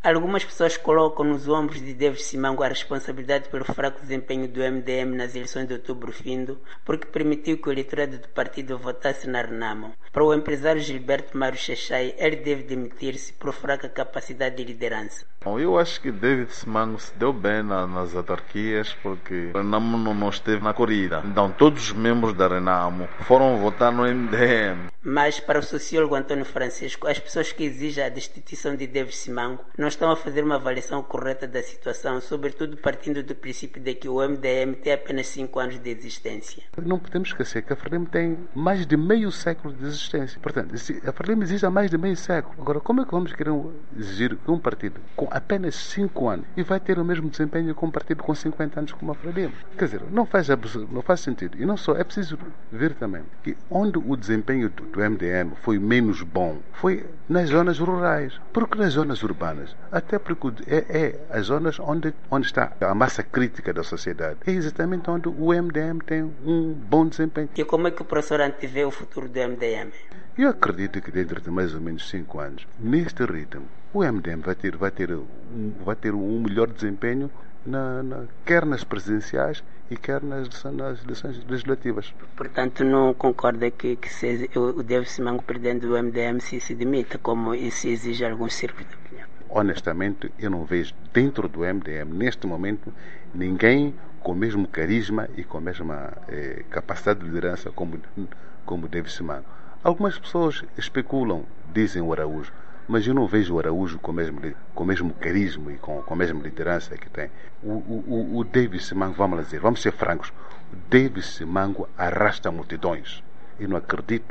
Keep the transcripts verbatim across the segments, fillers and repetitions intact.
Algumas pessoas colocam nos ombros de David Simango a responsabilidade pelo fraco desempenho do M D M nas eleições de outubro findo, porque permitiu que o eleitorado do partido votasse na Renamo. Para o empresário Gilberto Mário Xaxai, ele deve demitir-se por fraca capacidade de liderança. Eu acho que David Simango se deu bem na, nas autarquias porque a Renamo não, não esteve na corrida. Então todos os membros da Renamo foram votar no M D M. Mas para o sociólogo Antônio Francisco, as pessoas que exigem a destituição de David Simango não estão a fazer uma avaliação correta da situação, sobretudo partindo do princípio de que o M D M tem apenas cinco anos de existência. Não podemos esquecer que a Frelimo tem mais de meio século de existência. Portanto, a Frelimo existe há mais de meio século. Agora, como é que vamos querer exigir que um partido com apenas cinco anos e vai ter o mesmo desempenho que um partido com cinquenta anos como a Frelimo? Quer dizer, não faz, não faz sentido. E não só, é preciso ver também que onde o desempenho do, do M D M foi menos bom foi nas zonas rurais. Porque nas zonas urbanas, até porque é, é as zonas onde, onde está a massa crítica da sociedade, é exatamente onde o M D M tem um bom desempenho. E como é que o professor antevê o futuro do M D M? Eu acredito que dentro de mais ou menos cinco anos, neste ritmo, o M D M vai ter, vai ter, um, vai ter um melhor desempenho na, na, quer nas presidenciais e quer nas, nas eleições legislativas. Portanto, não concorda que, que se, o David Simango, presidente do M D M, se, se demita, como se exige alguns círculos de opinião? Honestamente, eu não vejo dentro do M D M, neste momento, ninguém com o mesmo carisma e com a mesma eh, capacidade de liderança como, como David Simango. Algumas pessoas especulam, dizem o Araújo, mas eu não vejo o Araújo com o mesmo, com o mesmo carisma e com, com a mesma liderança que tem. O, o, o David Simango, vamos dizer, vamos ser francos, o David Simango arrasta multidões. Eu não acredito,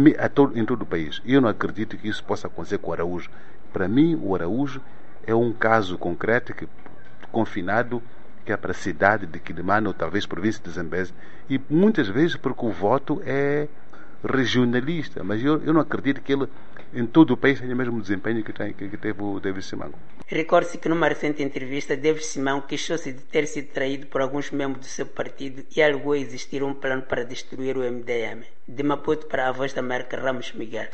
em todo o país, eu não acredito que isso possa acontecer com o Araújo. Para mim, o Araújo é um caso concreto, que, confinado, que é para a cidade de Quilimane ou talvez província de Zambeze, e muitas vezes porque o voto é regionalista, mas eu, eu não acredito que ele em todo o país tenha o mesmo desempenho que, tem, que, que teve o David Simango. Recorde-se que numa recente entrevista, David Simango queixou-se de ter sido traído por alguns membros do seu partido e alegou existir um plano para destruir o M D M. De Maputo para a Voz da América, Ramos Miguel.